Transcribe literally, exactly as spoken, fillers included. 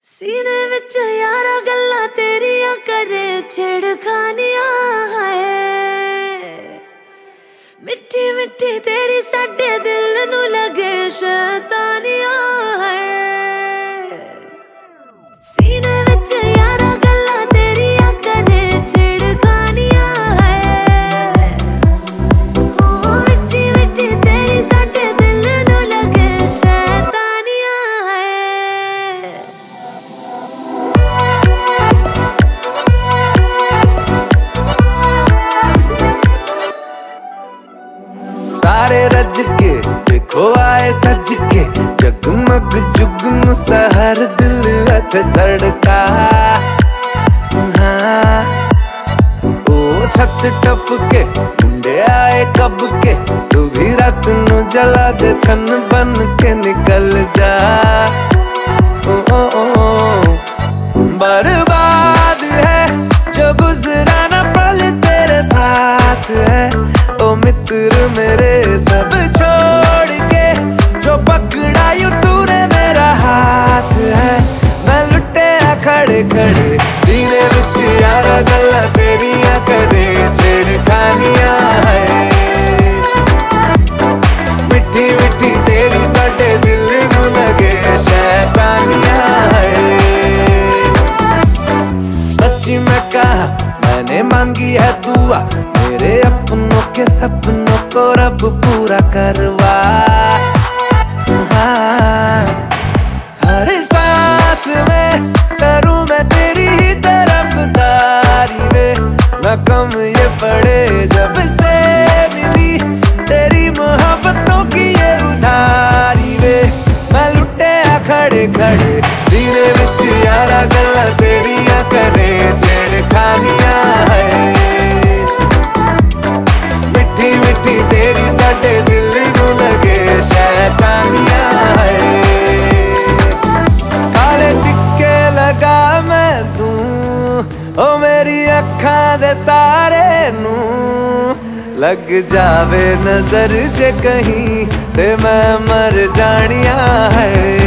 सीने विच यारा गल्ला तेरिया करे छेड़खानियां है। मिठी मिठी तेरी साडे दिल नू लगे शैतानियां है। सीने विच यारा गल्ला तेरिया करे छेड़खानियां है। ओ मिठी मिठी तेरी साडे दिल नू लगे शैतानियां है। सारे रज के देखो आए सज के, जगमग जुगनू सहर दिल अथ धड़का। हाँ ओ छत टप के मुंडे आए कब के, तू भी रात नू जला दे छन बन के निकल जा। ओ, ओ, ओ, बर्बाद है जो गुजरा ना पल तेरे साथ है। ओ मित्र मेरे सब छोड़ के जो पकड़ा यूं तूने मेरा हाथ है। मैं लुटे खड़े खड़े सीने विच यारा गल्ला तेरिया करे छेड़खानियां है। मिठी मिठी तेरी साडे दिल नू लगे शैतानियां है। सच्ची मैं कहा मैंने मांगी है दुआ, मेरे अपनों के सपनों को रब पूरा करवा। हाँ, हर सांस में करूं मैं तेरी ही तरफदारी वे, न कम ये पड़े जब से मिली तेरी मोहब्बतों की ये उधारी वे। मैं लुटे खड़े खड़े सीने विच यारा गल्ला तेरिया करे छेड़खानियां है। मिठी मिठी तेरी साडे दिल नू लगे शैतानियां है। काले टिक्के लगा मैं तू ओ मेरी अखां दे तारे नू, लग जावे नजर जे कहीं ते मैं मर जानिया है।